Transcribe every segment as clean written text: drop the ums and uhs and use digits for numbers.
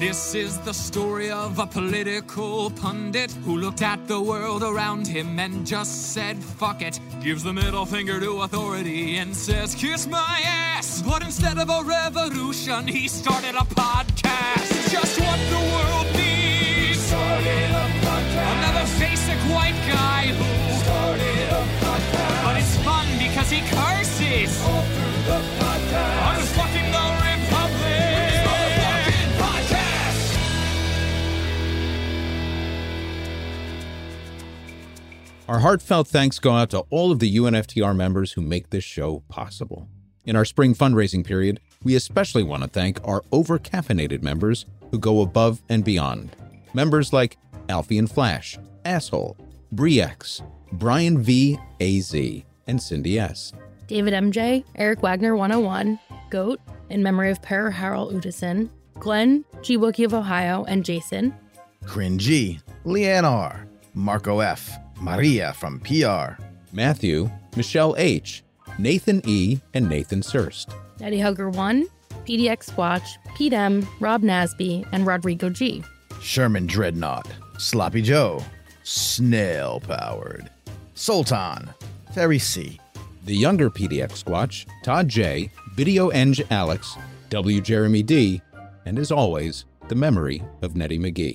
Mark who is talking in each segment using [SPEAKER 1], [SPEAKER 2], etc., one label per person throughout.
[SPEAKER 1] This is the story of a political pundit who looked at the world around him and just said, fuck it. Gives the middle finger to authority and says, kiss my ass. But instead of a revolution, he started a podcast. Just what the world needs. Started a podcast. Another basic white guy who started a podcast. But it's fun because he curses all through the podcast. Unfucking the Republic.
[SPEAKER 2] Our heartfelt thanks go out to all of the UNFTR members who make this show possible. In our spring fundraising period, we especially want to thank our over-caffeinated members who go above and beyond. Members like Alfie and Flash, Asshole, Briex, Brian V. AZ, and Cindy S.
[SPEAKER 3] David MJ, Eric Wagner 101, Goat, in memory of Per Harold Utison, Glenn, G. Wookie of Ohio, and Jason.
[SPEAKER 4] Cringy, Leanne R., Marco F., Maria from PR,
[SPEAKER 2] Matthew, Michelle H., Nathan E., and Nathan Surst.
[SPEAKER 3] Eddie Hugger 1, PDX Squatch, Pete M., Rob Nasby, and Rodrigo G.
[SPEAKER 4] Sherman Dreadnought, Sloppy Joe, Snail Powered, Sultan, Terry C.,
[SPEAKER 2] The younger PDX Squatch, Todd J., Video Eng Alex, W. Jeremy D., and as always, the memory of Nettie McGee.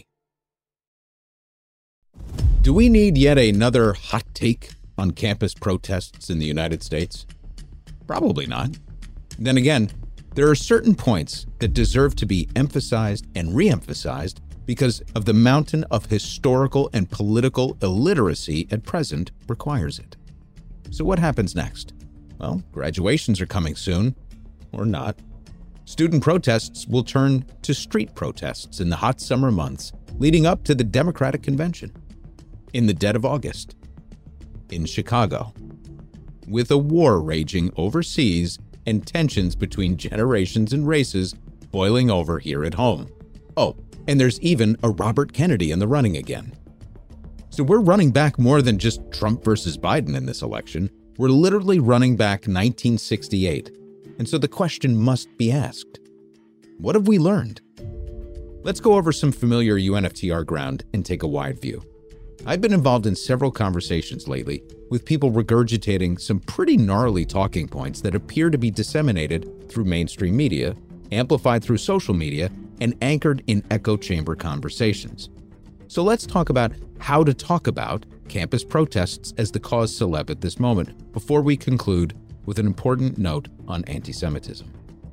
[SPEAKER 2] Do we need yet another hot take on campus protests in the United States? Probably not. Then again, there are certain points that deserve to be emphasized and re-emphasized because of the mountain of historical and political illiteracy at present requires it. So what happens next? Well, graduations are coming soon, or not. Student protests will turn to street protests in the hot summer months leading up to the Democratic Convention. In the dead of August, in Chicago, with a war raging overseas and tensions between generations and races boiling over here at home. Oh, and there's even a Robert Kennedy in the running again. So we're running back more than just Trump versus Biden in this election. We're literally running back 1968. And so the question must be asked, what have we learned? Let's go over some familiar UNFTR ground and take a wide view. I've been involved in several conversations lately with people regurgitating some pretty gnarly talking points that appear to be disseminated through mainstream media, amplified through social media, and anchored in echo chamber conversations. So let's talk about how to talk about campus protests as the cause celeb at this moment before we conclude with an important note on anti-Semitism.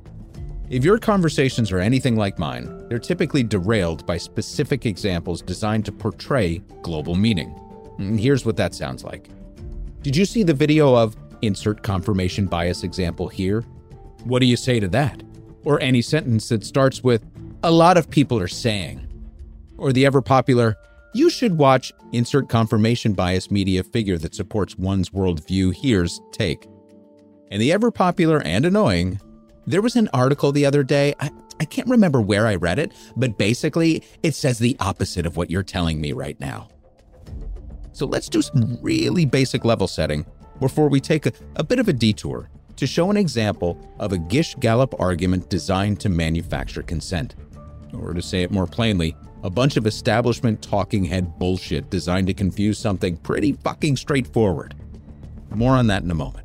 [SPEAKER 2] If your conversations are anything like mine, they're typically derailed by specific examples designed to portray global meaning. And here's what that sounds like. Did you see the video of insert confirmation bias example here? What do you say to that? Or any sentence that starts with, a lot of people are saying. Or the ever popular, you should watch insert confirmation bias media figure that supports one's worldview, here's take. And the ever popular and annoying, there was an article the other day, I can't remember where I read it, but basically it says the opposite of what you're telling me right now. So let's do some really basic level setting before we take a bit of a detour to show an example of a Gish-Gallop argument designed to manufacture consent. Or to say it more plainly, a bunch of establishment talking head bullshit designed to confuse something pretty fucking straightforward. More on that in a moment.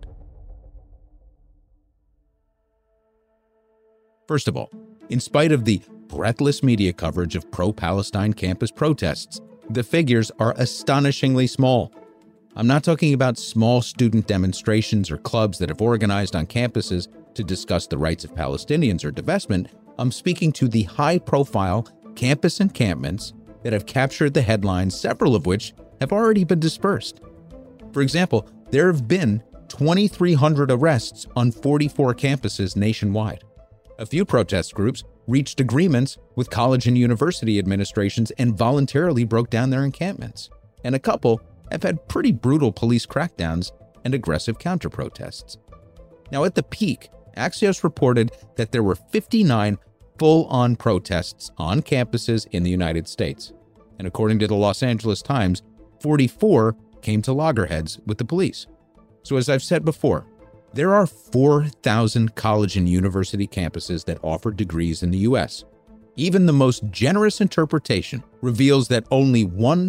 [SPEAKER 2] First of all, in spite of the breathless media coverage of pro-Palestine campus protests, the figures are astonishingly small. I'm not talking about small student demonstrations or clubs that have organized on campuses to discuss the rights of Palestinians or divestment. I'm speaking to the high-profile campus encampments that have captured the headlines, several of which have already been dispersed. For example, there have been 2,300 arrests on 44 campuses nationwide. A few protest groups reached agreements with college and university administrations and voluntarily broke down their encampments. And a couple have had pretty brutal police crackdowns and aggressive counter-protests. Now, at the peak, Axios reported that there were 59 full-on protests on campuses in the United States. And according to the Los Angeles Times, 44 came to loggerheads with the police. So as I've said before, there are 4,000 college and university campuses that offer degrees in the U.S. Even the most generous interpretation reveals that only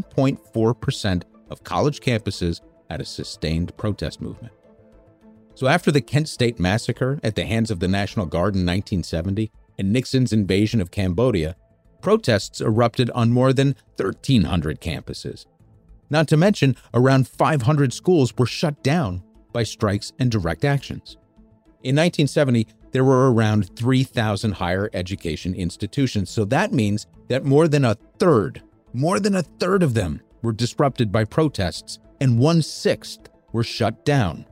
[SPEAKER 2] 1.4% of college campuses had a sustained protest movement. So after the Kent State massacre at the hands of the National Guard in 1970 and Nixon's invasion of Cambodia, protests erupted on more than 1,300 campuses. Not to mention, around 500 schools were shut down by strikes and direct actions. In 1970, there were around 3,000 higher education institutions, so that means that more than a third of them were disrupted by protests, and 1/6 were shut down.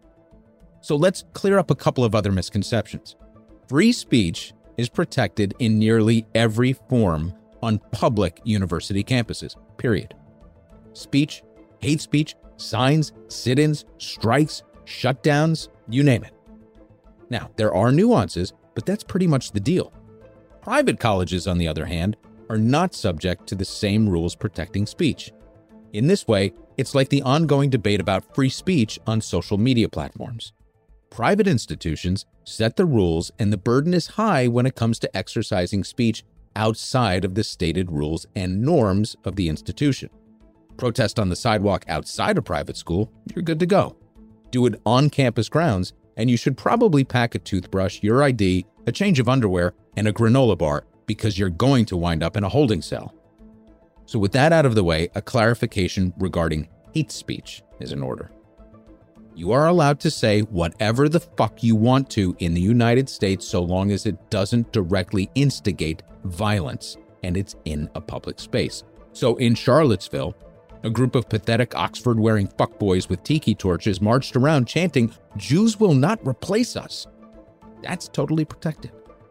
[SPEAKER 2] So let's clear up a couple of other misconceptions. Free speech is protected in nearly every form on public university campuses, period. Speech, hate speech, signs, sit-ins, strikes, shutdowns, you name it. Now, there are nuances, but that's pretty much the deal. Private colleges, on the other hand, are not subject to the same rules protecting speech. In this way, it's like the ongoing debate about free speech on social media platforms. Private institutions set the rules, and the burden is high when it comes to exercising speech outside of the stated rules and norms of the institution. Protest on the sidewalk outside a private school, you're good to go. Do it on campus grounds, and you should probably pack a toothbrush, your ID, a change of underwear, and a granola bar because you're going to wind up in a holding cell. So with that out of the way, a clarification regarding hate speech is in order. You are allowed to say whatever the fuck you want to in the United States so long as it doesn't directly instigate violence and it's in a public space. So in Charlottesville, a group of pathetic Oxford-wearing fuckboys with tiki torches marched around chanting, "Jews will not replace us." That's totally protected.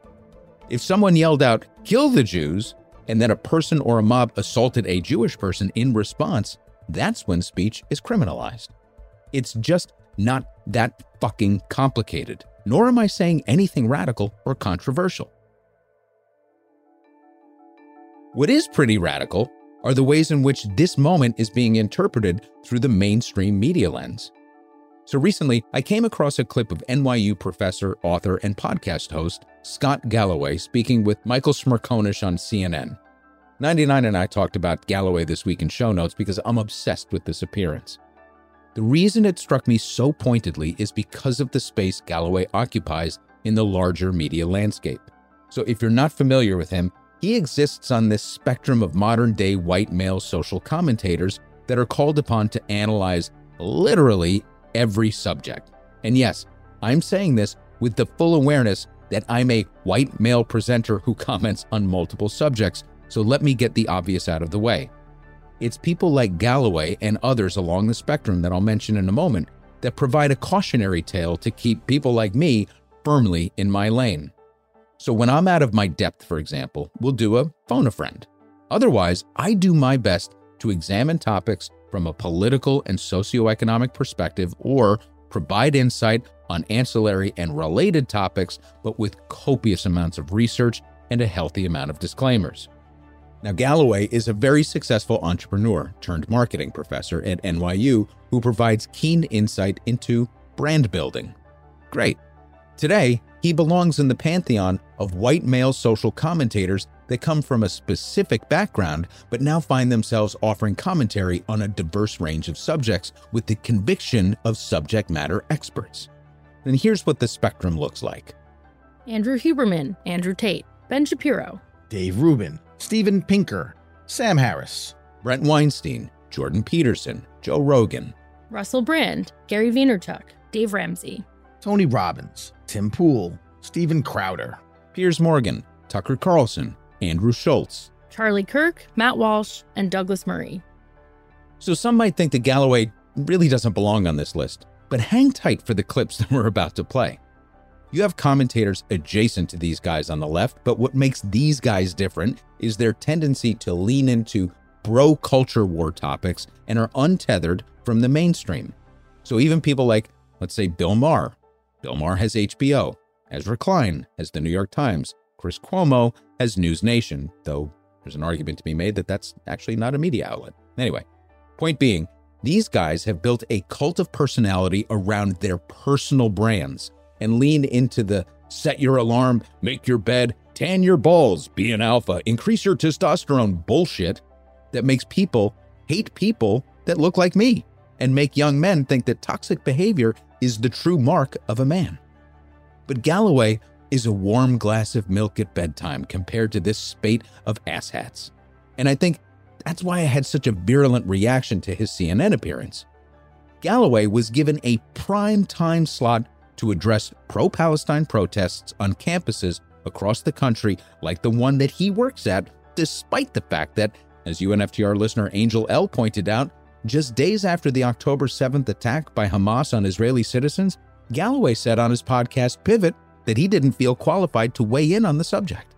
[SPEAKER 2] If someone yelled out, "Kill the Jews," and then a person or a mob assaulted a Jewish person in response, that's when speech is criminalized. It's just not that fucking complicated, nor am I saying anything radical or controversial. What is pretty radical are the ways in which this moment is being interpreted through the mainstream media lens. So recently, I came across a clip of NYU professor, author, and podcast host Scott Galloway speaking with Michael Smerconish on CNN. 99 and I talked about Galloway this week in show notes because I'm obsessed with this appearance. The reason it struck me so pointedly is because of the space Galloway occupies in the larger media landscape. So if you're not familiar with him, he exists on this spectrum of modern-day white male social commentators that are called upon to analyze literally every subject. And yes, I'm saying this with the full awareness that I'm a white male presenter who comments on multiple subjects, so let me get the obvious out of the way. It's people like Galloway and others along the spectrum that I'll mention in a moment that provide a cautionary tale to keep people like me firmly in my lane. So when I'm out of my depth, for example, we'll do a phone a friend. Otherwise, I do my best to examine topics from a political and socioeconomic perspective or provide insight on ancillary and related topics, but with copious amounts of research and a healthy amount of disclaimers. Now, Galloway is a very successful entrepreneur turned marketing professor at NYU who provides keen insight into brand building. Great. Today, he belongs in the pantheon of white male social commentators that come from a specific background, but now find themselves offering commentary on a diverse range of subjects with the conviction of subject matter experts. And here's what the spectrum looks like.
[SPEAKER 3] Andrew Huberman, Andrew Tate, Ben Shapiro,
[SPEAKER 4] Dave Rubin, Steven Pinker, Sam Harris,
[SPEAKER 2] Brent Weinstein, Jordan Peterson, Joe Rogan,
[SPEAKER 3] Russell Brand, Gary Vaynerchuk, Dave Ramsey,
[SPEAKER 4] Tony Robbins, Tim Pool, Steven Crowder,
[SPEAKER 2] Piers Morgan, Tucker Carlson, Andrew Schultz,
[SPEAKER 3] Charlie Kirk, Matt Walsh, and Douglas Murray.
[SPEAKER 2] So some might think that Galloway really doesn't belong on this list, but hang tight for the clips that we're about to play. You have commentators adjacent to these guys on the left, but what makes these guys different is their tendency to lean into bro-culture war topics and are untethered from the mainstream. So even people like, let's say, Bill Maher. Bill Maher has HBO. Ezra Klein has the New York Times. Chris Cuomo has News Nation, though there's an argument to be made that that's actually not a media outlet. Anyway, point being, these guys have built a cult of personality around their personal brands and lean into the set your alarm, make your bed, tan your balls, be an alpha, increase your testosterone bullshit that makes people hate people that look like me and make young men think that toxic behavior is the true mark of a man. But Galloway is a warm glass of milk at bedtime compared to this spate of asshats. And I think that's why I had such a virulent reaction to his CNN appearance. Galloway was given a prime time slot to address pro-Palestine protests on campuses across the country like the one that he works at, despite the fact that, as UNFTR listener Angel L. pointed out, just days after the October 7th attack by Hamas on Israeli citizens, Galloway said on his podcast Pivot that he didn't feel qualified to weigh in on the subject.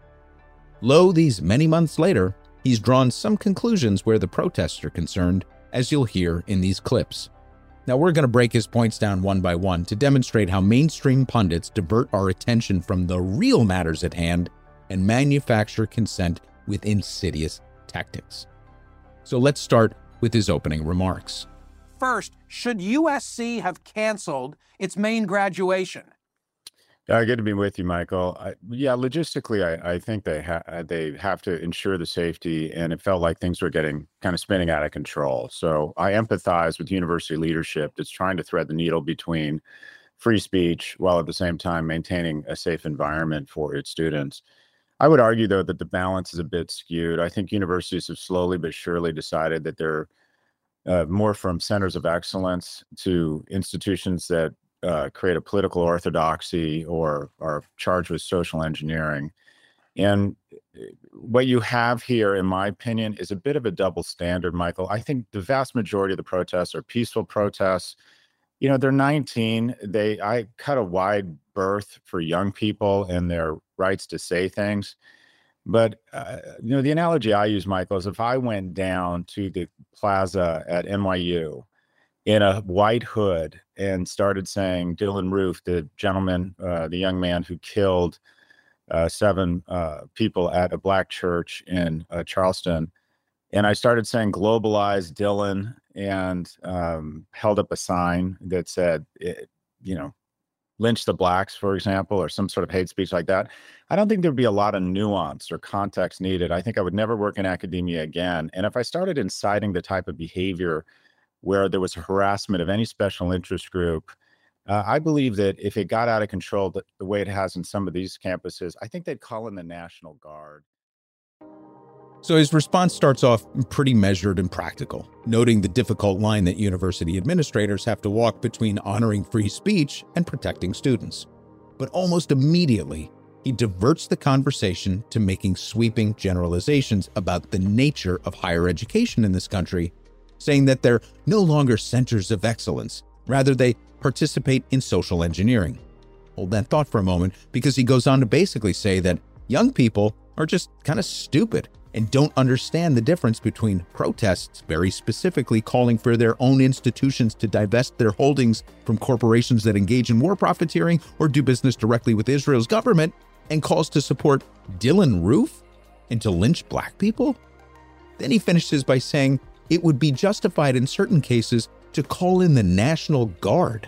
[SPEAKER 2] Lo, these many months later, he's drawn some conclusions where the protests are concerned, as you'll hear in these clips. Now, we're going to break his points down one by one to demonstrate how mainstream pundits divert our attention from the real matters at hand and manufacture consent with insidious tactics. So let's start with his opening remarks.
[SPEAKER 5] First, should USC have canceled its main graduation?
[SPEAKER 6] Good to be with you, Michael. Logistically, I think they have to ensure the safety, and it felt like things were getting kind of spinning out of control. So I empathize with university leadership that's trying to thread the needle between free speech while at the same time maintaining a safe environment for its students. I would argue, though, that the balance is a bit skewed. I think universities have slowly but surely decided that they're more from centers of excellence to institutions that create a political orthodoxy or are charged with social engineering. And what you have here, in my opinion, is a bit of a double standard, Michael. I think the vast majority of the protests are peaceful protests. You know, they're 19. I cut a wide berth for young people and their rights to say things. But, the analogy I use, Michael, is if I went down to the plaza at NYU in a white hood and started saying Dylan Roof, the gentleman, the young man who killed 7 people at a black church in Charleston, and I started saying globalize Dylan and held up a sign that said, lynch the blacks, for example, or some sort of hate speech like that, I don't think there'd be a lot of nuance or context needed. I think I would never work in academia again. And if I started inciting the type of behavior where there was harassment of any special interest group, I believe that if it got out of control the way it has in some of these campuses, I think they'd call in the National Guard.
[SPEAKER 2] So his response starts off pretty measured and practical, noting the difficult line that university administrators have to walk between honoring free speech and protecting students. But almost immediately, he diverts the conversation to making sweeping generalizations about the nature of higher education in this country, saying that they're no longer centers of excellence. Rather, they participate in social engineering. Hold that thought for a moment, because he goes on to basically say that young people are just kind of stupid and don't understand the difference between protests, very specifically calling for their own institutions to divest their holdings from corporations that engage in war profiteering or do business directly with Israel's government, and calls to support Dylan Roof and to lynch black people. Then he finishes by saying it would be justified in certain cases to call in the National Guard.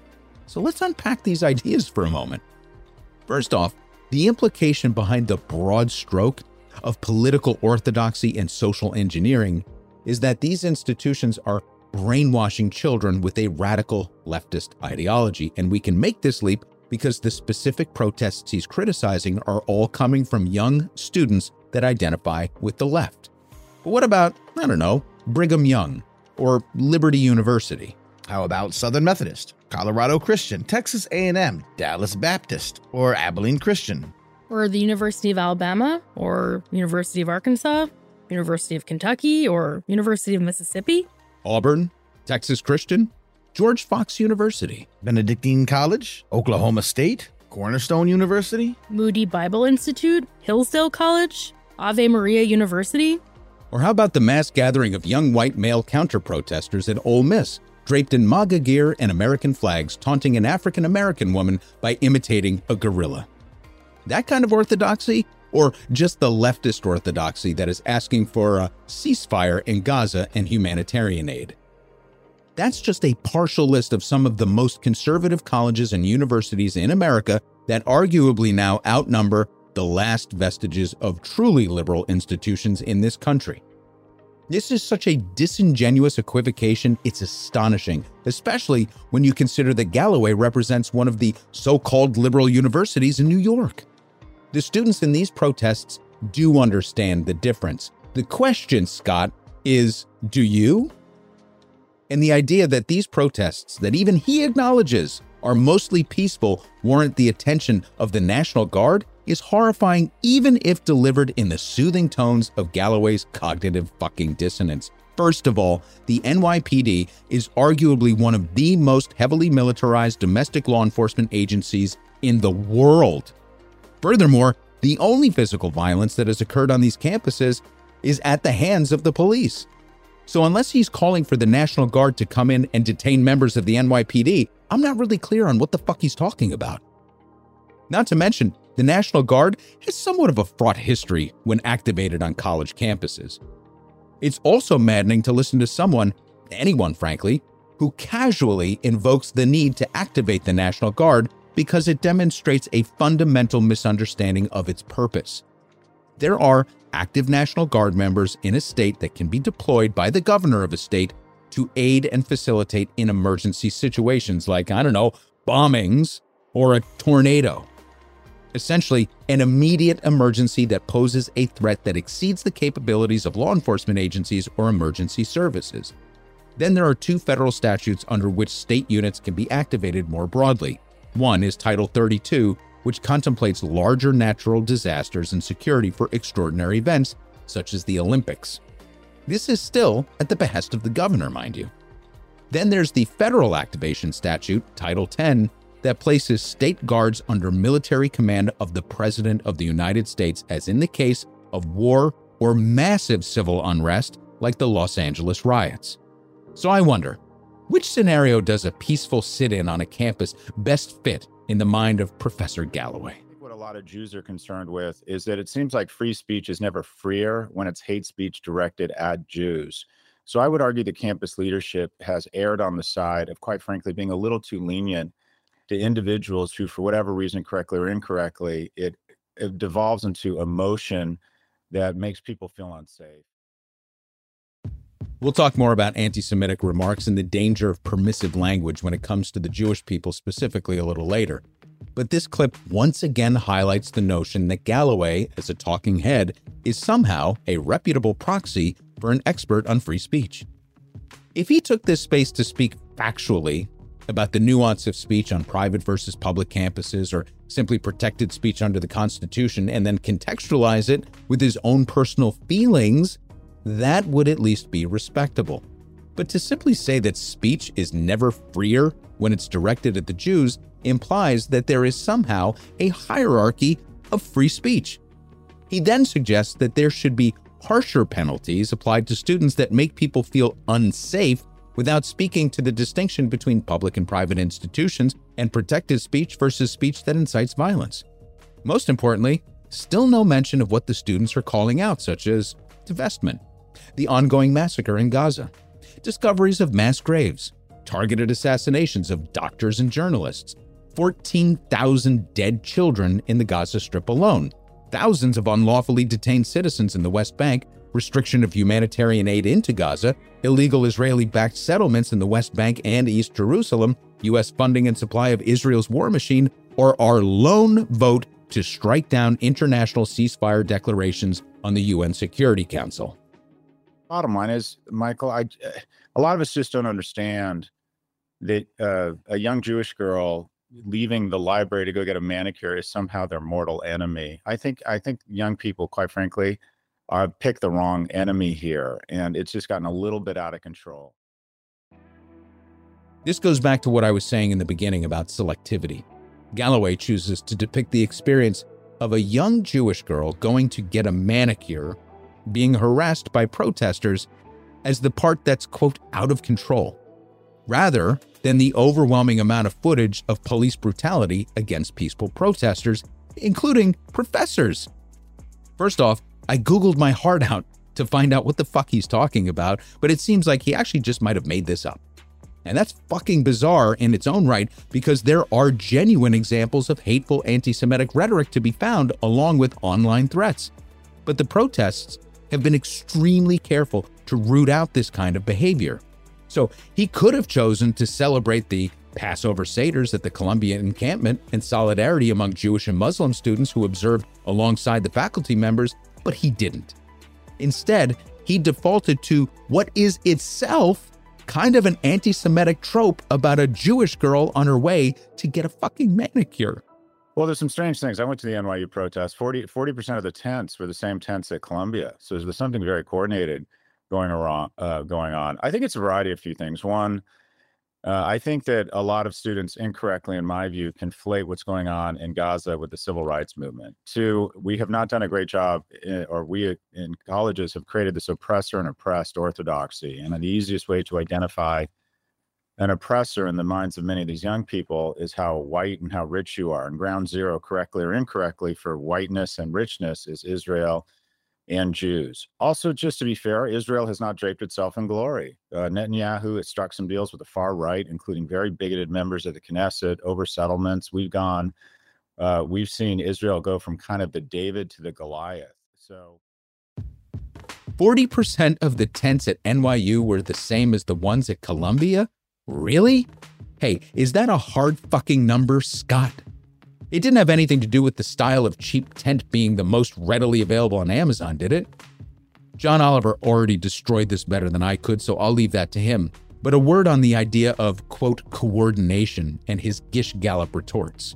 [SPEAKER 2] So let's unpack these ideas for a moment. First off, the implication behind the broad stroke of political orthodoxy and social engineering is that these institutions are brainwashing children with a radical leftist ideology, and we can make this leap because the specific protests he's criticizing are all coming from young students that identify with the left. But what about, Brigham Young or Liberty University?
[SPEAKER 4] How about Southern Methodist, Colorado Christian, Texas A&M, Dallas Baptist, or Abilene Christian?
[SPEAKER 3] Or the University of Alabama, or University of Arkansas, University of Kentucky, or University of Mississippi?
[SPEAKER 2] Auburn, Texas Christian, George Fox University,
[SPEAKER 4] Benedictine College, Oklahoma State, Cornerstone University,
[SPEAKER 3] Moody Bible Institute, Hillsdale College, Ave Maria University?
[SPEAKER 2] Or how about the mass gathering of young white male counter-protesters at Ole Miss, draped in MAGA gear and American flags, taunting an African-American woman by imitating a gorilla? That kind of orthodoxy, or just the leftist orthodoxy that is asking for a ceasefire in Gaza and humanitarian aid? That's just a partial list of some of the most conservative colleges and universities in America that arguably now outnumber the last vestiges of truly liberal institutions in this country. This is such a disingenuous equivocation, it's astonishing, especially when you consider that Galloway represents one of the so-called liberal universities in New York. The students in these protests do understand the difference. The question, Scott, is, do you? And the idea that these protests, that even he acknowledges are mostly peaceful, warrant the attention of the National Guard is horrifying, even if delivered in the soothing tones of Galloway's cognitive fucking dissonance. First of all, the NYPD is arguably one of the most heavily militarized domestic law enforcement agencies in the world. Furthermore, the only physical violence that has occurred on these campuses is at the hands of the police. So unless he's calling for the National Guard to come in and detain members of the NYPD, I'm not really clear on what the fuck he's talking about. Not to mention, the National Guard has somewhat of a fraught history when activated on college campuses. It's also maddening to listen to someone, anyone frankly, who casually invokes the need to activate the National Guard because it demonstrates a fundamental misunderstanding of its purpose. There are active National Guard members in a state that can be deployed by the governor of a state to aid and facilitate in emergency situations like, bombings or a tornado. Essentially, an immediate emergency that poses a threat that exceeds the capabilities of law enforcement agencies or emergency services. Then there are two federal statutes under which state units can be activated more broadly. One is Title 32, which contemplates larger natural disasters and security for extraordinary events, such as the Olympics. This is still at the behest of the governor, mind you. Then there's the federal activation statute, Title 10, that places state guards under military command of the President of the United States, as in the case of war or massive civil unrest like the Los Angeles riots. So I wonder, which scenario does a peaceful sit-in on a campus best fit in the mind of Professor Galloway?
[SPEAKER 6] I think what a lot of Jews are concerned with is that it seems like free speech is never freer when it's hate speech directed at Jews. So I would argue that campus leadership has erred on the side of, quite frankly, being a little too lenient to individuals who, for whatever reason, correctly or incorrectly, it devolves into emotion that makes people feel unsafe.
[SPEAKER 2] We'll talk more about anti-Semitic remarks and the danger of permissive language when it comes to the Jewish people specifically a little later. But this clip once again highlights the notion that Galloway, as a talking head, is somehow a reputable proxy for an expert on free speech. If he took this space to speak factually about the nuance of speech on private versus public campuses, or simply protected speech under the Constitution, and then contextualize it with his own personal feelings, that would at least be respectable. But to simply say that speech is never freer when it's directed at the Jews implies that there is somehow a hierarchy of free speech. He then suggests that there should be harsher penalties applied to students that make people feel unsafe, without speaking to the distinction between public and private institutions and protected speech versus speech that incites violence. Most importantly, still no mention of what the students are calling out, such as divestment, the ongoing massacre in Gaza, discoveries of mass graves, targeted assassinations of doctors and journalists, 14,000 dead children in the Gaza Strip alone, thousands of unlawfully detained citizens in the West Bank, restriction of humanitarian aid into Gaza, illegal Israeli-backed settlements in the West Bank and East Jerusalem, U.S. funding and supply of Israel's war machine, or our lone vote to strike down international ceasefire declarations on the UN Security Council.
[SPEAKER 6] Bottom line is, Michael, a lot of us just don't understand that a young Jewish girl leaving the library to go get a manicure is somehow their mortal enemy. I think young people, quite frankly, pick the wrong enemy here, and it's just gotten a little bit out of control.
[SPEAKER 2] This goes back to what I was saying in the beginning about selectivity. Galloway chooses to depict the experience of a young Jewish girl going to get a manicure being harassed by protesters as the part that's, quote, out of control, rather than the overwhelming amount of footage of police brutality against peaceful protesters, including professors. First off, I Googled my heart out to find out what the fuck he's talking about, but it seems like he actually just might have made this up. And that's fucking bizarre in its own right, because there are genuine examples of hateful anti-Semitic rhetoric to be found along with online threats. But the protests have been extremely careful to root out this kind of behavior. So he could have chosen to celebrate the Passover Seders at the Columbia encampment in solidarity among Jewish and Muslim students who observed alongside the faculty members, but he didn't. Instead, he defaulted to what is itself kind of an anti-Semitic trope about a Jewish girl on her way to get a fucking manicure.
[SPEAKER 6] Well, there's some strange things. I went to the NYU protest. 40% of the tents were the same tents at Columbia. So there's something very coordinated going on. I think it's a variety of few things. One, I think that a lot of students incorrectly, in my view, conflate what's going on in Gaza with the civil rights movement. Two, we have not done a great job, or we in colleges have created this oppressor and oppressed orthodoxy. And the easiest way to identify an oppressor in the minds of many of these young people is how white and how rich you are. And ground zero, correctly or incorrectly, for whiteness and richness is Israel and Jews. Also, just to be fair, Israel has not draped itself in glory. Netanyahu has struck some deals with the far right, including very bigoted members of the Knesset over settlements. We've seen Israel go from kind of the David to the Goliath. So
[SPEAKER 2] 40% of the tents at NYU were the same as the ones at Columbia? Really? Hey, is that a hard fucking number, Scott? It didn't have anything to do with the style of cheap tent being the most readily available on Amazon, did it? John Oliver already destroyed this better than I could, so I'll leave that to him. But a word on the idea of, quote, coordination and his Gish Gallop retorts.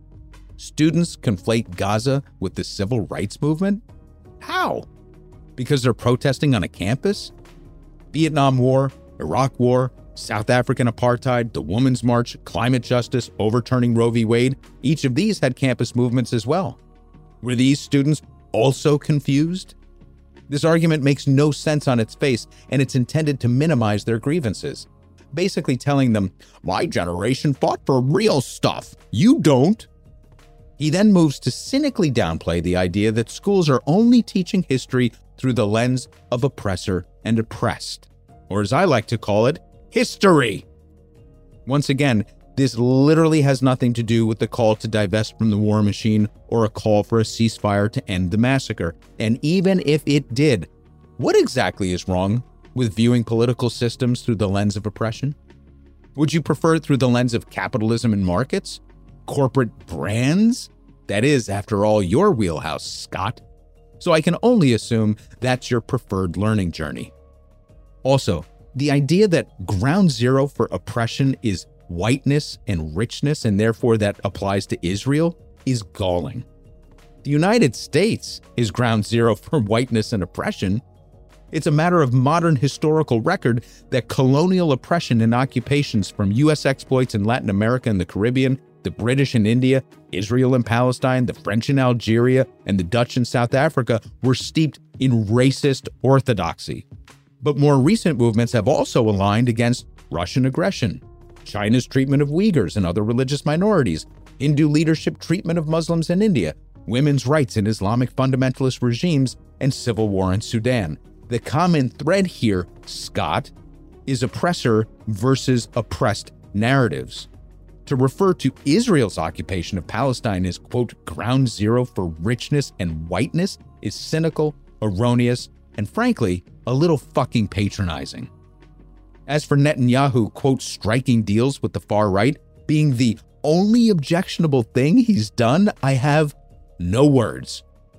[SPEAKER 2] Students conflate Gaza with the civil rights movement? How? Because they're protesting on a campus? Vietnam War, Iraq War, South African apartheid, the Women's March, climate justice, overturning Roe v. Wade, each of these had campus movements as well. Were these students also confused? This argument makes no sense on its face, and it's intended to minimize their grievances, basically telling them, my generation fought for real stuff, you don't. He then moves to cynically downplay the idea that schools are only teaching history through the lens of oppressor and oppressed, or as I like to call it, history. Once again, this literally has nothing to do with the call to divest from the war machine or a call for a ceasefire to end the massacre. And even if it did, what exactly is wrong with viewing political systems through the lens of oppression? Would you prefer it through the lens of capitalism and markets? Corporate brands? That is, after all, your wheelhouse, Scott. So I can only assume that's your preferred learning journey. Also, the idea that ground zero for oppression is whiteness and richness, and therefore that applies to Israel, is galling. The United States is ground zero for whiteness and oppression. It's a matter of modern historical record that colonial oppression and occupations from U.S. exploits in Latin America and the Caribbean, the British in India, Israel and Palestine, the French in Algeria, and the Dutch in South Africa were steeped in racist orthodoxy. But more recent movements have also aligned against Russian aggression, China's treatment of Uyghurs and other religious minorities, Hindu leadership treatment of Muslims in India, women's rights in Islamic fundamentalist regimes, and civil war in Sudan. The common thread here, Scott, is oppressor versus oppressed narratives. To refer to Israel's occupation of Palestine as, quote, ground zero for richness and whiteness is cynical, erroneous, and frankly, a little fucking patronizing. As for Netanyahu, quote, striking deals with the far right being the only objectionable thing he's done, I have no words.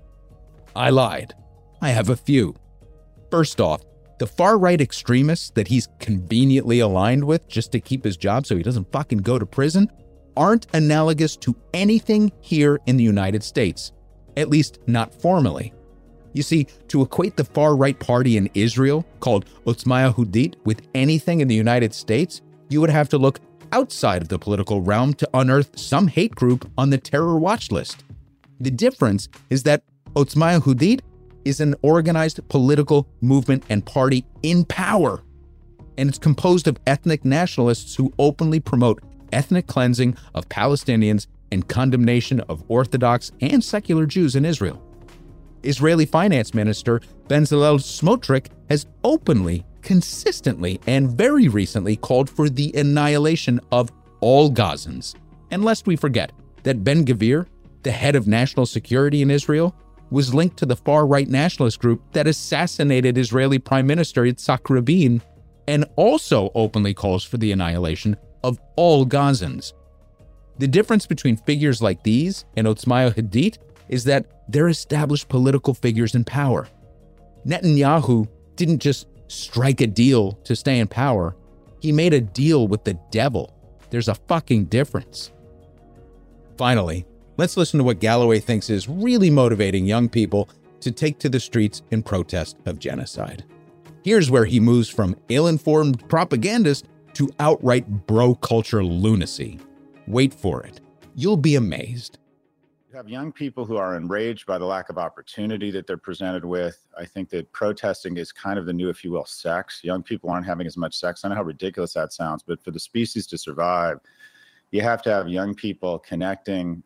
[SPEAKER 2] I lied. I have a few. First off, the far-right extremists that he's conveniently aligned with just to keep his job so he doesn't fucking go to prison aren't analogous to anything here in the United States, at least not formally. You see, to equate the far-right party in Israel, called Otzma Yehudit, with anything in the United States, you would have to look outside of the political realm to unearth some hate group on the terror watch list. The difference is that Otzma Yehudit is an organized political movement and party in power, and it's composed of ethnic nationalists who openly promote ethnic cleansing of Palestinians and condemnation of Orthodox and secular Jews in Israel. Israeli Finance Minister Bezalel Smotrich has openly consistently and very recently called for the annihilation of all Gazans. And lest we forget that Ben-Gvir, the head of national security in Israel, was linked to the far-right nationalist group that assassinated Israeli Prime Minister Yitzhak Rabin and also openly calls for the annihilation of all Gazans. The difference between figures like these and Otzma Yehudit is that they're established political figures in power. Netanyahu didn't just strike a deal to stay in power. He made a deal with the devil. There's a fucking difference. Finally, let's listen to what Galloway thinks is really motivating young people to take to the streets in protest of genocide. Here's where he moves from ill-informed propagandist to outright bro-culture lunacy. Wait for it. You'll be amazed.
[SPEAKER 6] You have young people who are enraged by the lack of opportunity that they're presented with. I think that protesting is kind of the new, if you will, sex. Young people aren't having as much sex. I know how ridiculous that sounds, but for the species to survive, you have to have young people connecting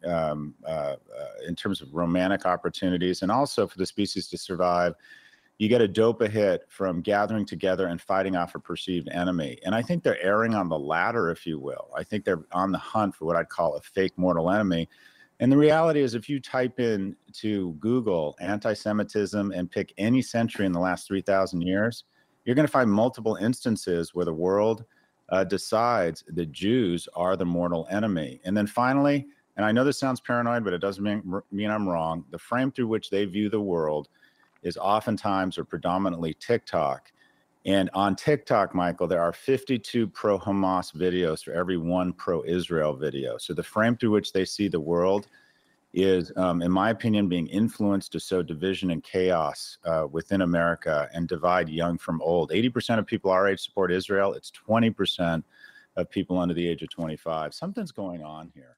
[SPEAKER 6] in terms of romantic opportunities. And also for the species to survive, you get a dopa hit from gathering together and fighting off a perceived enemy. And I think they're erring on the latter, if you will. I think they're on the hunt for what I'd call a fake mortal enemy. And the reality is, if you type in to Google anti-Semitism and pick any century in the last 3,000 years, you're going to find multiple instances where the world decides that Jews are the mortal enemy. And then finally, and I know this sounds paranoid, but it doesn't mean I'm wrong, the frame through which they view the world is oftentimes or predominantly TikTok. And on TikTok, Michael, there are 52 pro-Hamas videos for every one pro-Israel video. So the frame through which they see the world is, in my opinion, being influenced to sow division and chaos within America and divide young from old. 80% of people our age support Israel. It's 20% of people under the age of 25. Something's going on here.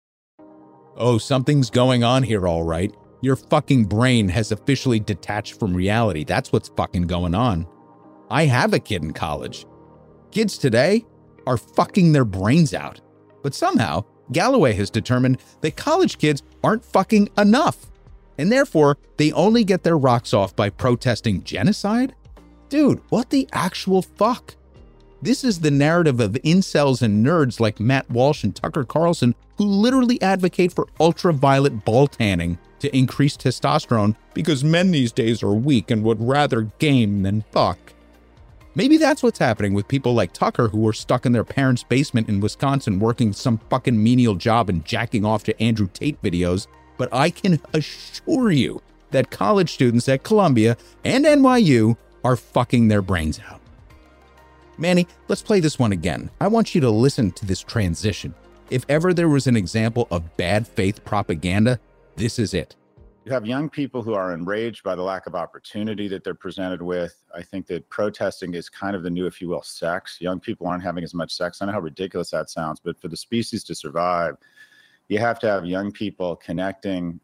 [SPEAKER 2] Oh, something's going on here, all right. Your fucking brain has officially detached from reality. That's what's fucking going on. I have a kid in college. Kids today are fucking their brains out. But somehow, Galloway has determined that college kids aren't fucking enough. And therefore, they only get their rocks off by protesting genocide? Dude, what the actual fuck? This is the narrative of incels and nerds like Matt Walsh and Tucker Carlson who literally advocate for ultraviolet ball tanning to increase testosterone because men these days are weak and would rather game than fuck. Maybe that's what's happening with people like Tucker who were stuck in their parents' basement in Wisconsin working some fucking menial job and jacking off to Andrew Tate videos, but I can assure you that college students at Columbia and NYU are fucking their brains out. Manny, let's play this one again. I want you to listen to this transition. If ever there was an example of bad faith propaganda, this is it.
[SPEAKER 6] You have young people who are enraged by the lack of opportunity that they're presented with. I think that protesting is kind of the new, if you will, sex. Young people aren't having as much sex. I know how ridiculous that sounds, but for the species to survive, you have to have young people connecting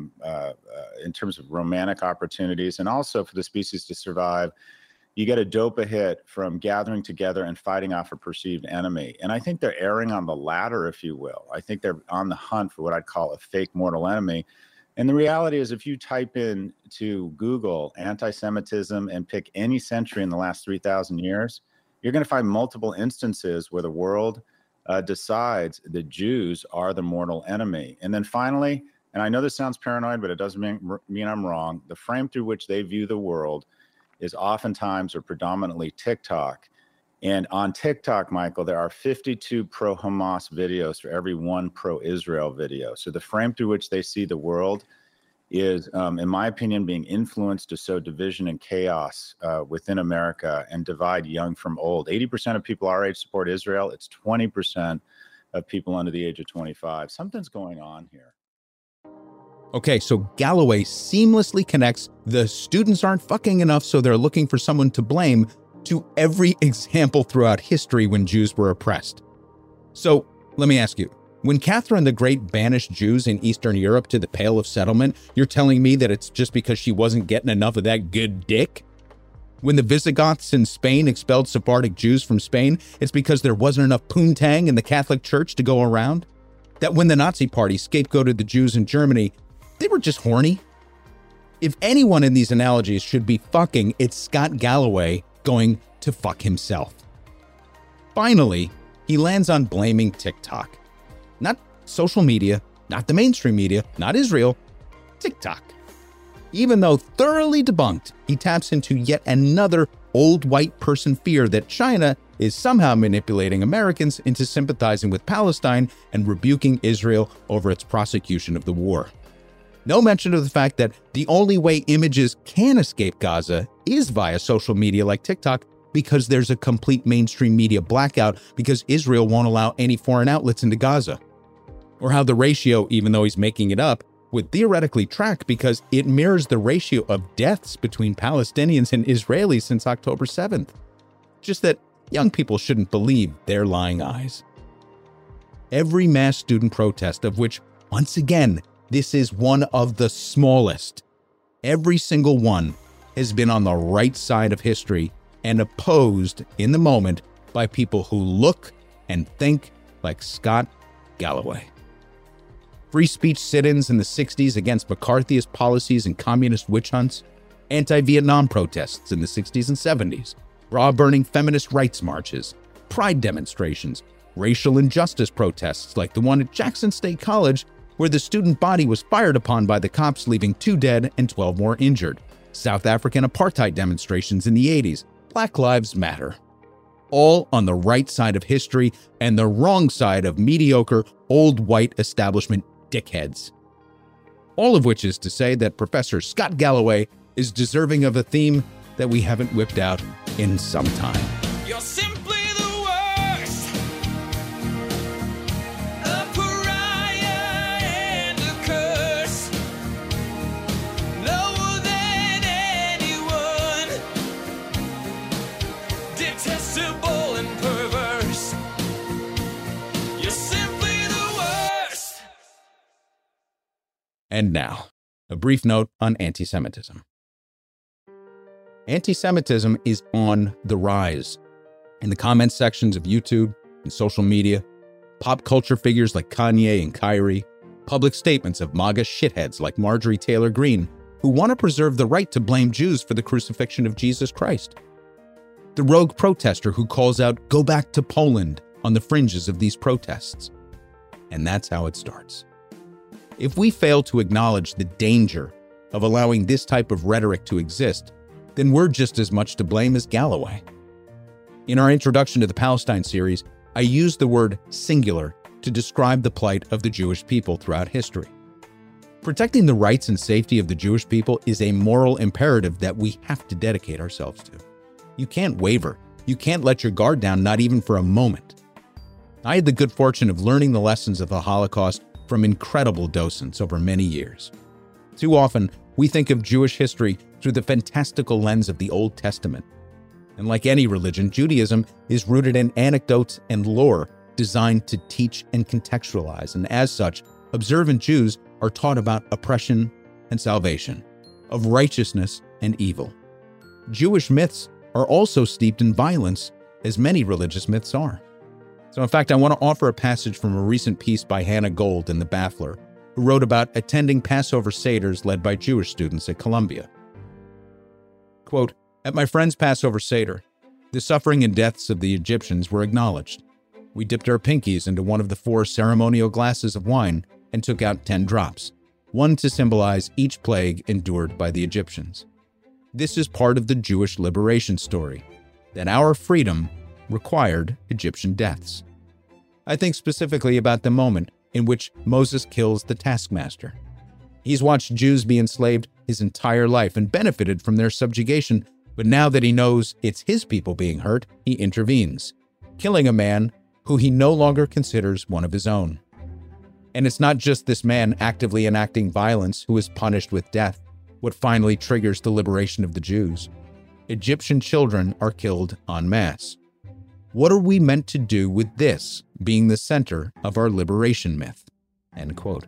[SPEAKER 6] in terms of romantic opportunities. And also for the species to survive, you get a dopa hit from gathering together and fighting off a perceived enemy. And I think they're erring on the latter, if you will. I think they're on the hunt for what I'd call a fake mortal enemy. And the reality is, if you type in to Google anti-Semitism and pick any century in the last 3,000 years, you're going to find multiple instances where the world decides that Jews are the mortal enemy. And then finally, and I know this sounds paranoid, but it doesn't mean I'm wrong, the frame through which they view the world is oftentimes or predominantly TikTok. And on TikTok, Michael, there are 52 pro-Hamas videos for every one pro-Israel video. So the frame through which they see the world is, in my opinion, being influenced to sow division and chaos within America and divide young from old. 80% of people our age support Israel. It's 20% of people under the age of 25. Something's going on here.
[SPEAKER 2] Okay, so Galloway seamlessly connects the students aren't fucking enough, so they're looking for someone to blame to every example throughout history when Jews were oppressed. So let me ask you, when Catherine the Great banished Jews in Eastern Europe to the Pale of Settlement, you're telling me that it's just because she wasn't getting enough of that good dick? When the Visigoths in Spain expelled Sephardic Jews from Spain, it's because there wasn't enough poontang in the Catholic Church to go around? That when the Nazi Party scapegoated the Jews in Germany, they were just horny? If anyone in these analogies should be fucking, it's Scott Galloway going to fuck himself. Finally, he lands on blaming TikTok. Not social media, not the mainstream media, not Israel, TikTok. Even though thoroughly debunked, he taps into yet another old white person fear that China is somehow manipulating Americans into sympathizing with Palestine and rebuking Israel over its prosecution of the war. No mention of the fact that the only way images can escape Gaza is via social media like TikTok, because there's a complete mainstream media blackout because Israel won't allow any foreign outlets into Gaza. Or how the ratio, even though he's making it up, would theoretically track because it mirrors the ratio of deaths between Palestinians and Israelis since October 7th. Just that young people shouldn't believe their lying eyes. Every mass student protest, of which, once again, this is one of the smallest, every single one has been on the right side of history and opposed in the moment by people who look and think like Scott Galloway. Free speech sit-ins in the 60s against McCarthyist policies and communist witch hunts, anti-Vietnam protests in the 60s and 70s, bra-burning feminist rights marches, pride demonstrations, racial injustice protests like the one at Jackson State College where the student body was fired upon by the cops, leaving 2 dead and 12 more injured, South African apartheid demonstrations in the 80s, Black Lives Matter. All on the right side of history and the wrong side of mediocre, old white establishment dickheads. All of which is to say that Professor Scott Galloway is deserving of a theme that we haven't whipped out in some time.
[SPEAKER 1] You're simply the worst, a pariah and a curse, lower than anyone, detestable and perverse. You're simply the worst.
[SPEAKER 2] And now, a brief note on anti-Semitism. Anti-Semitism is on the rise. In the comment sections of YouTube and social media, pop culture figures like Kanye and Kyrie, public statements of MAGA shitheads like Marjorie Taylor Greene, who want to preserve the right to blame Jews for the crucifixion of Jesus Christ. The rogue protester who calls out, "Go back to Poland," on the fringes of these protests. And that's how it starts. If we fail to acknowledge the danger of allowing this type of rhetoric to exist, then we're just as much to blame as Galloway. In our introduction to the Palestine series, I used the word singular to describe the plight of the Jewish people throughout history. Protecting the rights and safety of the Jewish people is a moral imperative that we have to dedicate ourselves to. You can't waver. You can't let your guard down, not even for a moment. I had the good fortune of learning the lessons of the Holocaust from incredible docents over many years. Too often, we think of Jewish history through the fantastical lens of the Old Testament. And like any religion, Judaism is rooted in anecdotes and lore designed to teach and contextualize. And as such, observant Jews are taught about oppression and salvation, of righteousness and evil. Jewish myths are also steeped in violence, as many religious myths are. So in fact, I want to offer a passage from a recent piece by Hannah Gold in The Baffler, who wrote about attending Passover Seders led by Jewish students at Columbia. Quote, "At my friend's Passover Seder, the suffering and deaths of the Egyptians were acknowledged. We dipped our pinkies into one of the 4 ceremonial glasses of wine and took out 10 drops, one to symbolize each plague endured by the Egyptians. This is part of the Jewish liberation story, that our freedom required Egyptian deaths. I think specifically about the moment in which Moses kills the taskmaster. He's watched Jews be enslaved his entire life and benefited from their subjugation, but now that he knows it's his people being hurt, he intervenes, killing a man who he no longer considers one of his own. And it's not just this man actively enacting violence who is punished with death what finally triggers the liberation of the Jews. Egyptian children are killed en masse. What are we meant to do with this being the center of our liberation myth?" End quote.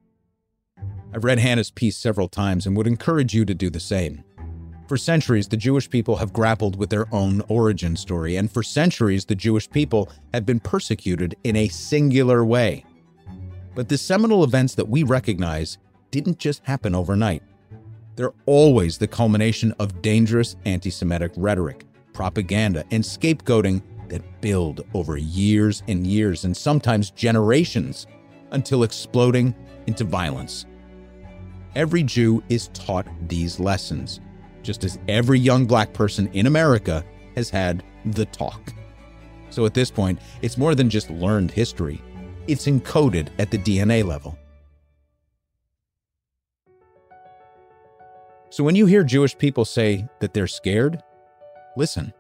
[SPEAKER 2] I've read Hannah's piece several times and would encourage you to do the same. For centuries, the Jewish people have grappled with their own origin story, and for centuries, the Jewish people have been persecuted in a singular way. But the seminal events that we recognize didn't just happen overnight. They're always the culmination of dangerous anti-Semitic rhetoric, propaganda, and scapegoating that build over years and years and sometimes generations until exploding into violence. Every Jew is taught these lessons, just as every young black person in America has had the talk. So at this point, it's more than just learned history. It's encoded at the DNA level. So when you hear Jewish people say that they're scared, listen.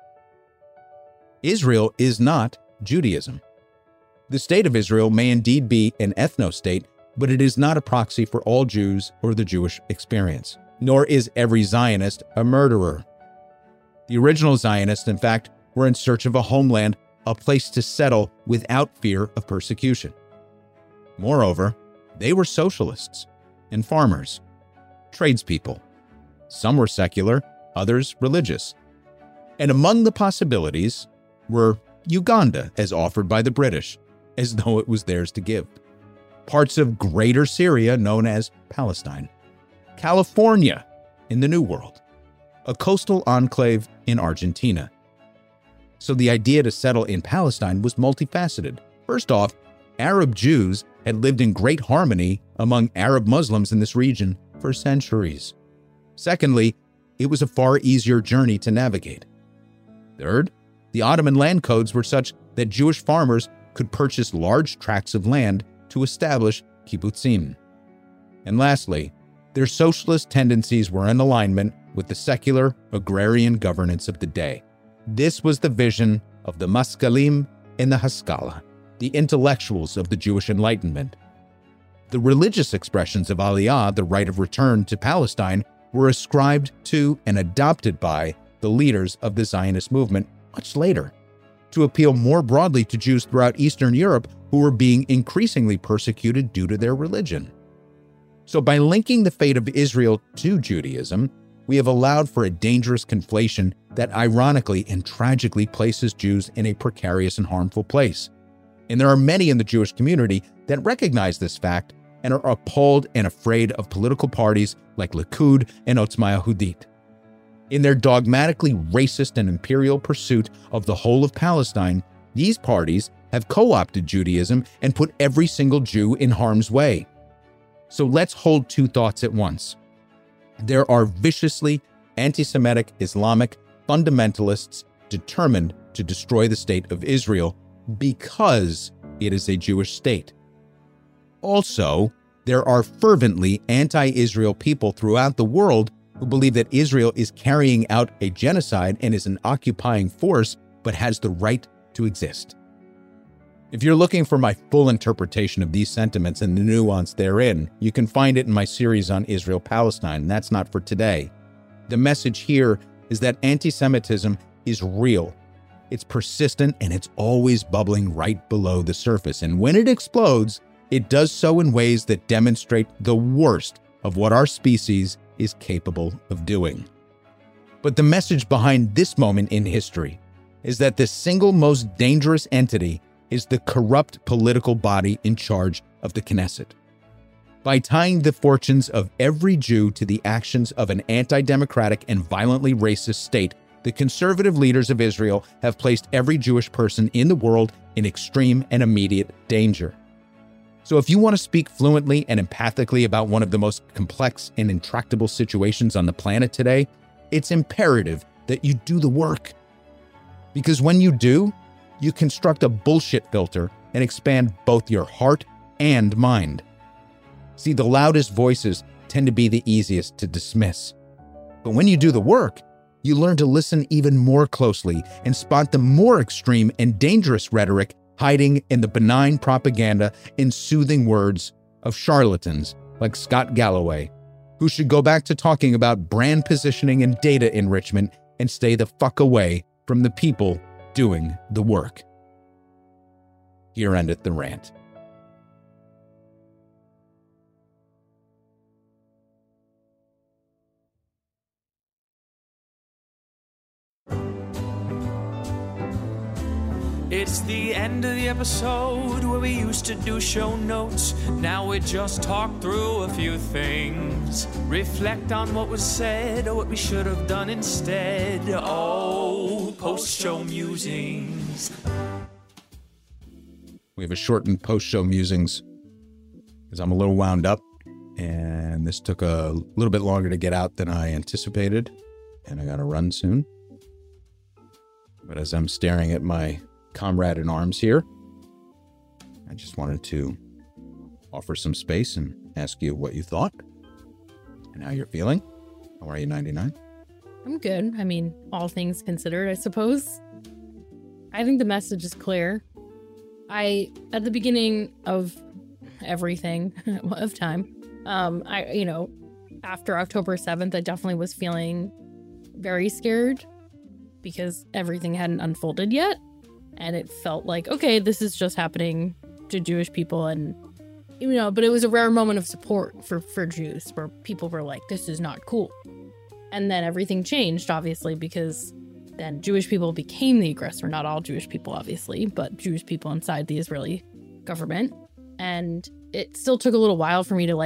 [SPEAKER 2] Israel is not Judaism. The state of Israel may indeed be an ethno-state, but it is not a proxy for all Jews or the Jewish experience, nor is every Zionist a murderer. The original Zionists, in fact, were in search of a homeland, a place to settle without fear of persecution. Moreover, they were socialists and farmers, tradespeople. Some were secular, others religious. And among the possibilities were Uganda, as offered by the British, as though it was theirs to give. Parts of Greater Syria, known as Palestine. California in the New World. A coastal enclave in Argentina. So the idea to settle in Palestine was multifaceted. First off, Arab Jews had lived in great harmony among Arab Muslims in this region for centuries. Secondly, it was a far easier journey to navigate. Third, the Ottoman land codes were such that Jewish farmers could purchase large tracts of land to establish kibbutzim. And lastly, their socialist tendencies were in alignment with the secular agrarian governance of the day. This was the vision of the Maskalim and the Haskalah, the intellectuals of the Jewish Enlightenment. The religious expressions of Aliyah, the right of return to Palestine, were ascribed to and adopted by the leaders of the Zionist movement much later, to appeal more broadly to Jews throughout Eastern Europe who were being increasingly persecuted due to their religion. So by linking the fate of Israel to Judaism, we have allowed for a dangerous conflation that ironically and tragically places Jews in a precarious and harmful place. And there are many in the Jewish community that recognize this fact and are appalled and afraid of political parties like Likud and Otzma Yehudit. In their dogmatically racist and imperial pursuit of the whole of Palestine, these parties have co-opted Judaism and put every single Jew in harm's way. So let's hold two thoughts at once. There are viciously anti-Semitic Islamic fundamentalists determined to destroy the state of Israel because it is a Jewish state. Also, there are fervently anti-Israel people throughout the world who believe that Israel is carrying out a genocide and is an occupying force, but has the right to exist. If you're looking for my full interpretation of these sentiments and the nuance therein, you can find it in my series on Israel-Palestine. That's not for today. The message here is that anti-Semitism is real. It's persistent and it's always bubbling right below the surface. And when it explodes, it does so in ways that demonstrate the worst of what our species is capable of doing. But the message behind this moment in history is that the single most dangerous entity is the corrupt political body in charge of the Knesset. By tying the fortunes of every Jew to the actions of an anti-democratic and violently racist state, the conservative leaders of Israel have placed every Jewish person in the world in extreme and immediate danger. So if you want to speak fluently and empathically about one of the most complex and intractable situations on the planet today, it's imperative that you do the work. Because when you do, you construct a bullshit filter and expand both your heart and mind. See, the loudest voices tend to be the easiest to dismiss. But when you do the work, you learn to listen even more closely and spot the more extreme and dangerous rhetoric hiding in the benign propaganda and soothing words of charlatans like Scott Galloway, who should go back to talking about brand positioning and data enrichment and stay the fuck away from the people doing the work. Here endeth the rant.
[SPEAKER 1] It's the end of the episode where we used to do show notes. Now we just talk through a few things. Reflect on what was said or what we should have done instead. Oh, post-show musings.
[SPEAKER 2] We have a shortened post-show musings because I'm a little wound up, and this took a little bit longer to get out than I anticipated, and I got to run soon. But as I'm staring at my comrade in arms here, I just wanted to offer some space and ask you what you thought and how you're feeling. How are you, 99?
[SPEAKER 3] I'm good. I mean, all things considered, I suppose. I think the message is clear. At the beginning of everything, of time, after October 7th, I definitely was feeling very scared because everything hadn't unfolded yet. And it felt like, okay, this is just happening to Jewish people. And, but it was a rare moment of support for Jews where people were like, this is not cool. And then everything changed, obviously, because then Jewish people became the aggressor. Not all Jewish people, obviously, but Jewish people inside the Israeli government. And it still took a little while for me to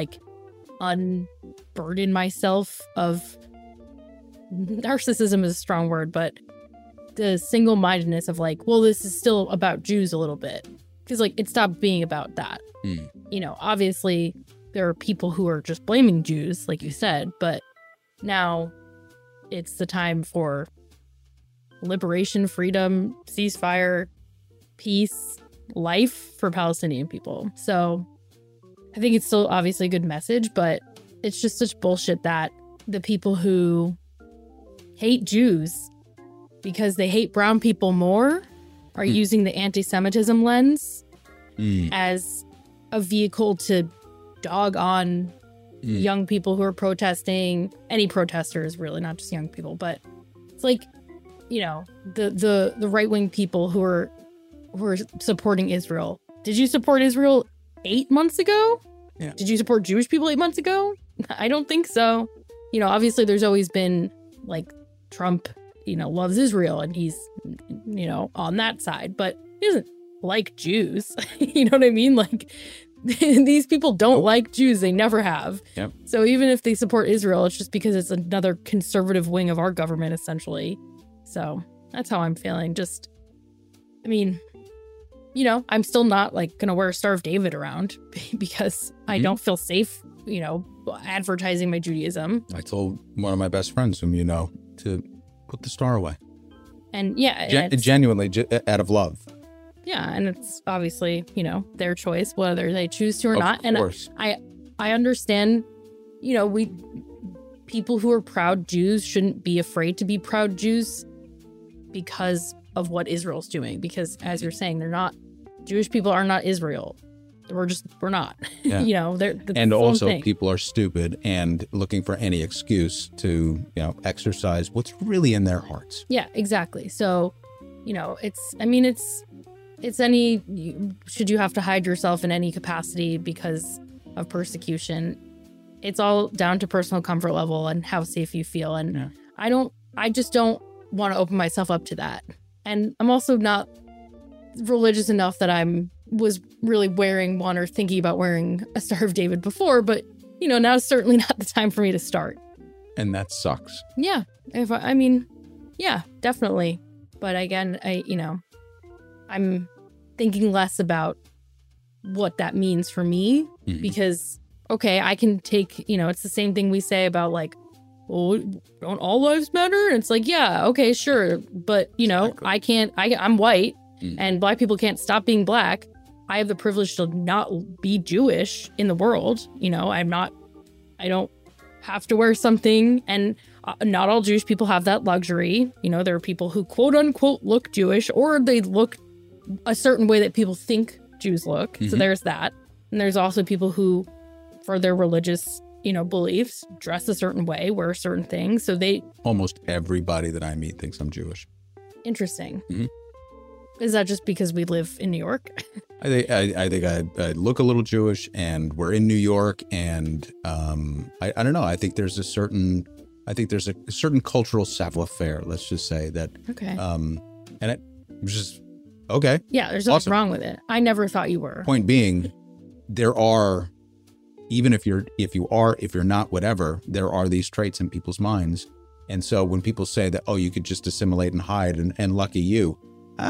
[SPEAKER 3] unburden myself of narcissism is a strong word, but the single-mindedness of well, this is still about Jews a little bit. Because it stopped being about that. Obviously there are people who are just blaming Jews, like you said, but now it's the time for liberation, freedom, ceasefire, peace, life for Palestinian people. So I think it's still obviously a good message, but it's just such bullshit that the people who hate Jews because they hate brown people more are using the anti-Semitism lens as a vehicle to dog on young people who are protesting. Any protesters, really, not just young people, but it's the right-wing people who are supporting Israel. Did you support Israel 8 months ago?
[SPEAKER 2] Yeah.
[SPEAKER 3] Did you support Jewish people 8 months ago? I don't think so. Obviously there's always been Trump, loves Israel and he's, on that side, but he doesn't like Jews. You know what I mean? These people don't like Jews. They never have.
[SPEAKER 2] Yep.
[SPEAKER 3] So even if they support Israel, it's just because it's another conservative wing of our government, essentially. So that's how I'm feeling. I'm still not gonna wear a Star of David around because I don't feel safe, advertising my Judaism.
[SPEAKER 2] I told one of my best friends, whom you know, to put the star away.
[SPEAKER 3] And yeah,
[SPEAKER 2] genuinely, out of love.
[SPEAKER 3] Yeah, and it's obviously, their choice, whether they choose to or not.
[SPEAKER 2] Of course.
[SPEAKER 3] And I understand, people who are proud Jews shouldn't be afraid to be proud Jews because of what Israel's doing. Because as you're saying, Jewish people are not Israel. We're not.
[SPEAKER 2] Yeah. And also people are stupid and looking for any excuse to, exercise what's really in their hearts.
[SPEAKER 3] Yeah, exactly. So, should you have to hide yourself in any capacity because of persecution? It's all down to personal comfort level and how safe you feel. And I just don't want to open myself up to that. And I'm also not religious enough that was really wearing one or thinking about wearing a Star of David before, but now is certainly not the time for me to start.
[SPEAKER 2] And that sucks.
[SPEAKER 3] Yeah. Yeah, definitely. But again, I'm thinking less about what that means for me because, okay, I can take, it's the same thing we say about don't all lives matter? And it's yeah, okay, sure. But, exactly. I'm white and black people can't stop being black. I have the privilege to not be Jewish in the world. I don't have to wear something, and not all Jewish people have that luxury. There are people who quote unquote look Jewish, or they look a certain way that people think Jews look. So there's that. And there's also people who, for their religious, beliefs, dress a certain way, wear certain things. So
[SPEAKER 2] almost everybody that I meet thinks I'm Jewish.
[SPEAKER 3] Interesting. Is that just because we live in New York?
[SPEAKER 2] I think I look a little Jewish, and we're in New York, and I don't know. I think there's a certain cultural savoir-faire. Let's just say that.
[SPEAKER 3] Okay.
[SPEAKER 2] And it just Okay.
[SPEAKER 3] Yeah, there's nothing
[SPEAKER 2] Awesome.
[SPEAKER 3] wrong with it. I never thought you were.
[SPEAKER 2] Point being, there are, even if you're not, whatever, there are these traits in people's minds. And so when people say that, oh, you could just assimilate and hide and lucky you,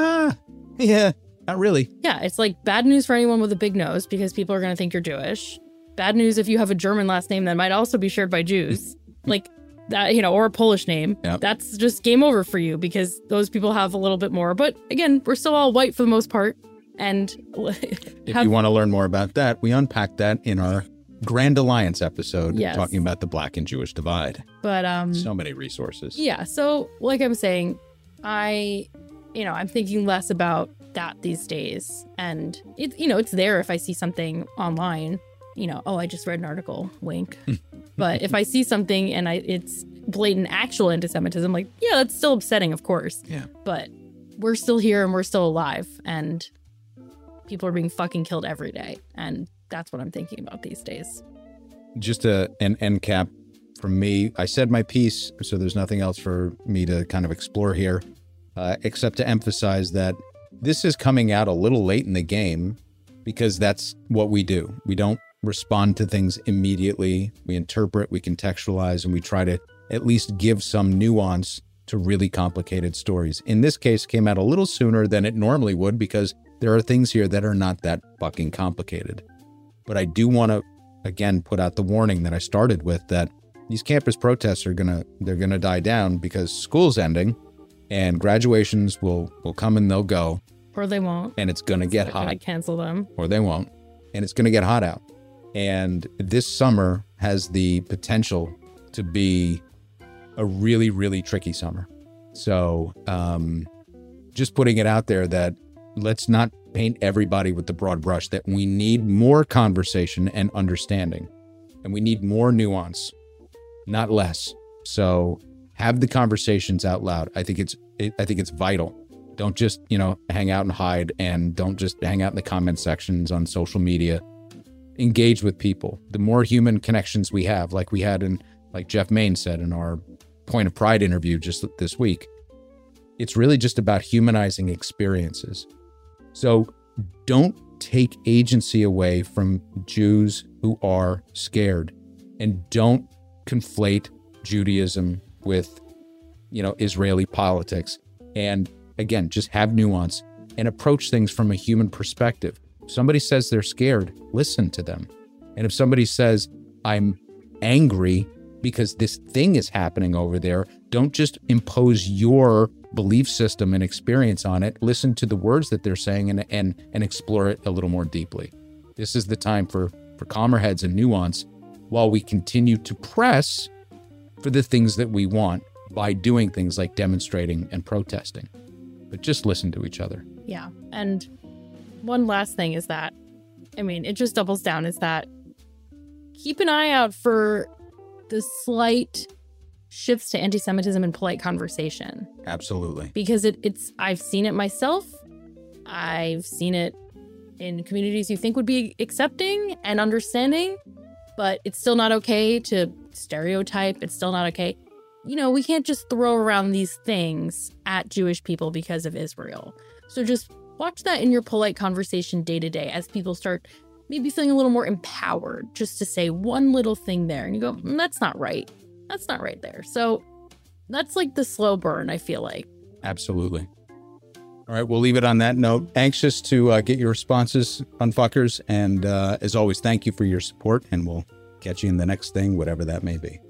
[SPEAKER 2] yeah, not really.
[SPEAKER 3] Yeah, it's like bad news for anyone with a big nose because people are going to think you're Jewish. Bad news if you have a German last name that might also be shared by Jews, like that, or a Polish name.
[SPEAKER 2] Yep.
[SPEAKER 3] That's just game over for you because those people have a little bit more. But again, we're still all white for the most part. And
[SPEAKER 2] If you want to learn more about that, we unpack that in our Grand Alliance episode,
[SPEAKER 3] Yes.
[SPEAKER 2] talking about the Black and Jewish divide.
[SPEAKER 3] But
[SPEAKER 2] So many resources.
[SPEAKER 3] yeah, so like I'm saying, I'm thinking less about that these days. And it's there if I see something online, I just read an article, wink. But if I see something and it's blatant actual anti-Semitism, like, yeah, that's still upsetting, of course.
[SPEAKER 2] Yeah.
[SPEAKER 3] But we're still here and we're still alive and people are being fucking killed every day. And that's what I'm thinking about these days.
[SPEAKER 2] Just an end cap from me. I said my piece, so there's nothing else for me to kind of explore here, except to emphasize that this is coming out a little late in the game because that's what we do. We don't respond to things immediately. We interpret, we contextualize, and we try to at least give some nuance to really complicated stories. In this case, it came out a little sooner than it normally would because there are things here that are not that fucking complicated. But I do want to, again, put out the warning that I started with, that these campus protests they're gonna die down because school's ending and graduations will come and they'll go.
[SPEAKER 3] Or they won't.
[SPEAKER 2] And it's gonna get
[SPEAKER 3] They're
[SPEAKER 2] hot.
[SPEAKER 3] gonna cancel them.
[SPEAKER 2] Or they won't. And it's gonna get hot out. And this summer has the potential to be a really, really tricky summer. So just putting it out there that let's not paint everybody with the broad brush, that we need more conversation and understanding. And we need more nuance, not less. So have the conversations out loud. I think it's vital. Don't just, hang out and hide, and don't just hang out in the comment sections on social media. Engage with people. The more human connections we have, like we had like Jeff Main said in our Point of Pride interview just this week, it's really just about humanizing experiences. So don't take agency away from Jews who are scared, and don't conflate Judaism with, Israeli politics. And again, just have nuance and approach things from a human perspective. If somebody says they're scared, listen to them. And if somebody says, I'm angry because this thing is happening over there, don't just impose your belief system and experience on it. Listen to the words that they're saying and explore it a little more deeply. This is the time for calmer heads and nuance while we continue to press for the things that we want by doing things like demonstrating and protesting. But just listen to each other.
[SPEAKER 3] Yeah. And one last thing is that, it just doubles down, is that keep an eye out for the slight shifts to anti-Semitism in polite conversation.
[SPEAKER 2] Absolutely.
[SPEAKER 3] Because I've seen it myself. I've seen it in communities you think would be accepting and understanding, but it's still not okay to stereotype. It's still not okay. We can't just throw around these things at Jewish people because of Israel. So just watch that in your polite conversation day to day as people start maybe feeling a little more empowered just to say one little thing there. And you go, that's not right. That's not right there. So that's like the slow burn, I feel like.
[SPEAKER 2] Absolutely. All right, we'll leave it on that note. Anxious to get your responses, Unfuckers. And as always, thank you for your support, and we'll catch you in the next thing, whatever that may be.